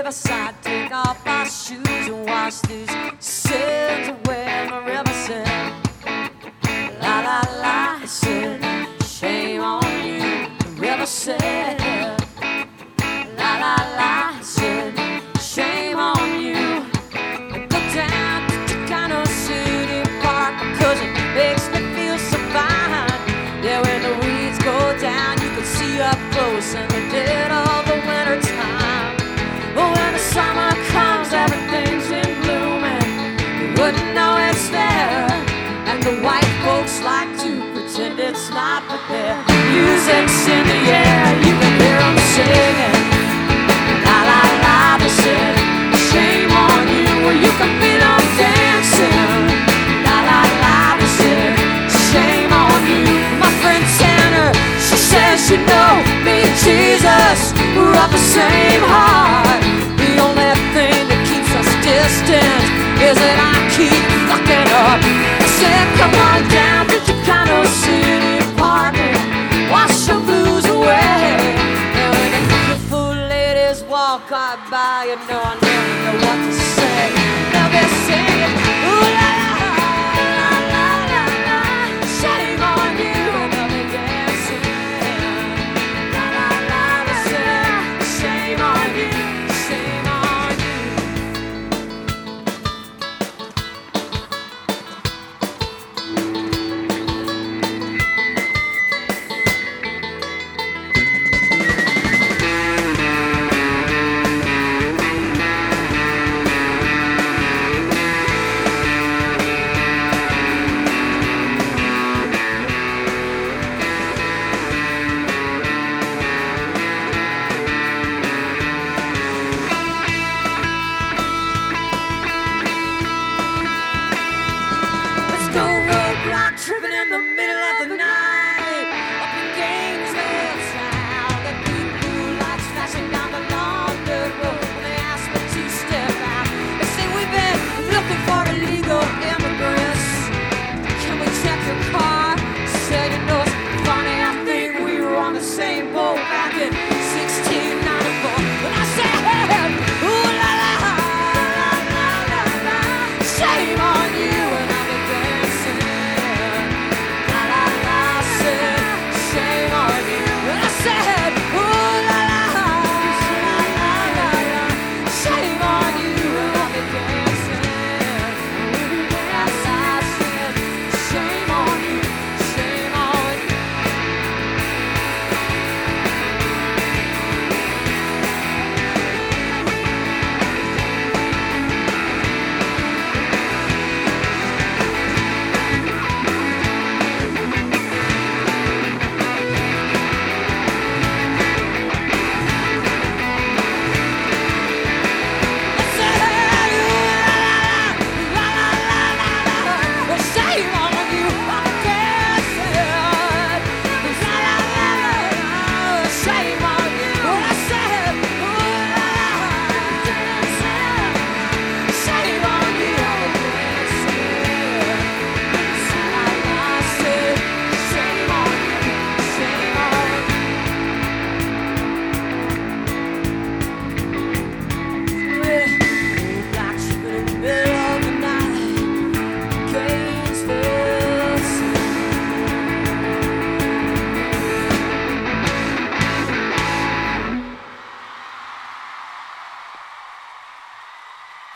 riverside, take off our shoes and wash these sins away in the riverside. La la la, I said, shame on you, the river said. La la la, I said, shame on you. Go down to Chicano City Park because it makes me feel so fine. Yeah, when the weeds go down, you can see up close in the dead of the winter time. But when the summer comes, everything's in bloom and you wouldn't know it's there. And the white folks like to pretend it's not, but their music's in the air. You can hear them singing. La la la, they said, shame on you. Well, you can feel them dancing. La la la, they said, shame on you. My friend Santa, she says you know me and Jesus, we're of the same heart. The only thing that keeps us distant is that I keep fucking up. I said, come on down to Chicano City Park and wash your blues away. And when the beautiful ladies walk right by, you know I never know what to say. They'll be singing, ooh la la la la la la, shame on you. And they'll be dancing, la la la, they say, shame on you, shame on you. Let's go roadblock tripping in the middle of the night. Up in Gainesville town, the people who like flashing down the long dirt road when they ask me to step out. They say we've been looking for illegal immigrants. Can we check your car? Say, you know, it's funny, I think we were on the same boat back in